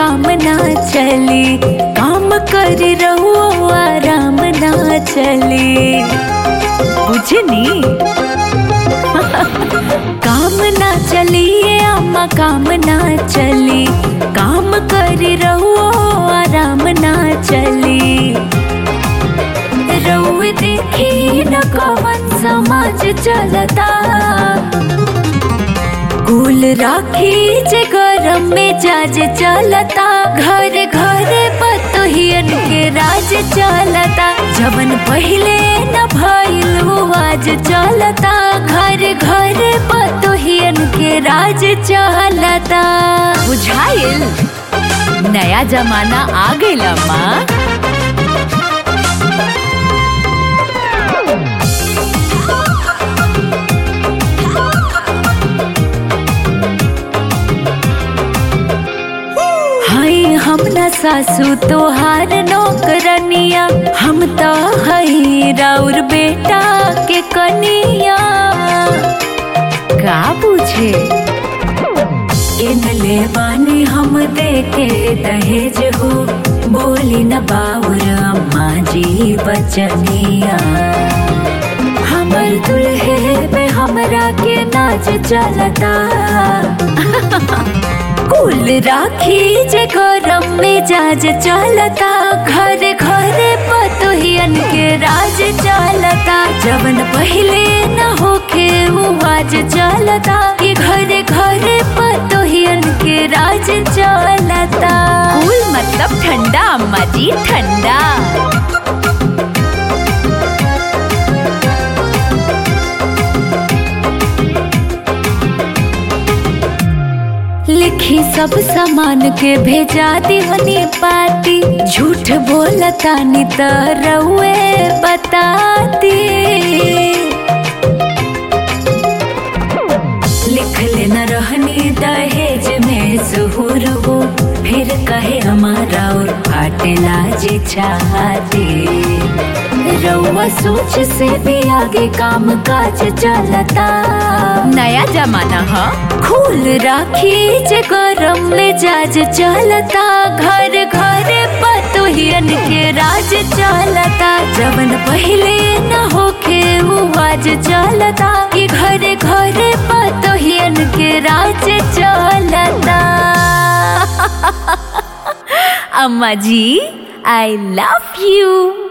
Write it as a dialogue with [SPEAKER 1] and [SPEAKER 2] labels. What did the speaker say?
[SPEAKER 1] काम ना चली, काम कर रहो आराम ना चली, बुझनी। काम ना चलिए अम्मा काम ना चली, काम कर रहो आराम ना चली। रउए देखी न कवन समाज चलता, कुल राखी जे गरम में जाज चलता, घर घर पतोहियन के राज चलता। जवन पहिले न भइल वो आज चलता, घर घर पतोहियन के राज चलता। बुझाइल नया जमाना आ गइल अम्मा। हम न सासू तोहार नौकरनिया, हम तो हई राउर बेटा के कनिया। का पूछे इनले बानी हम देके दहेज हो, बोली न बाउर अम्मा जी बचनिया। हमर दुल्हे पे हमरा के नाच चलता, कुल राखी जे गरम में जाज चलता, घर घर पतोहियन के राज चलता। जवन पहिले न होखे वो आज चलता, कि घर घर पतोहियन के राज चलता। कुल मतलब ठंडा अम्मा जी ठंडा। लिखी सब सामान के भेजा दीवनी पाती, झूठ बोलता नी त रउए बताती। लिख लेना रहनी दहेज में ज़ुहूर हो, फिर कहे हमारा और फाटेला जी चाहती। रउआ सोच से भी आगे काम काज चलता, नया जमाना है। खूल राखी जे गरम में जाज चलता, घर घर पतोहियन के राज चलता। जवन पहिले न होखे वो आज चलता, कि घर घर पतोहियन के राज चलता। अम्मा जी आई लव यू।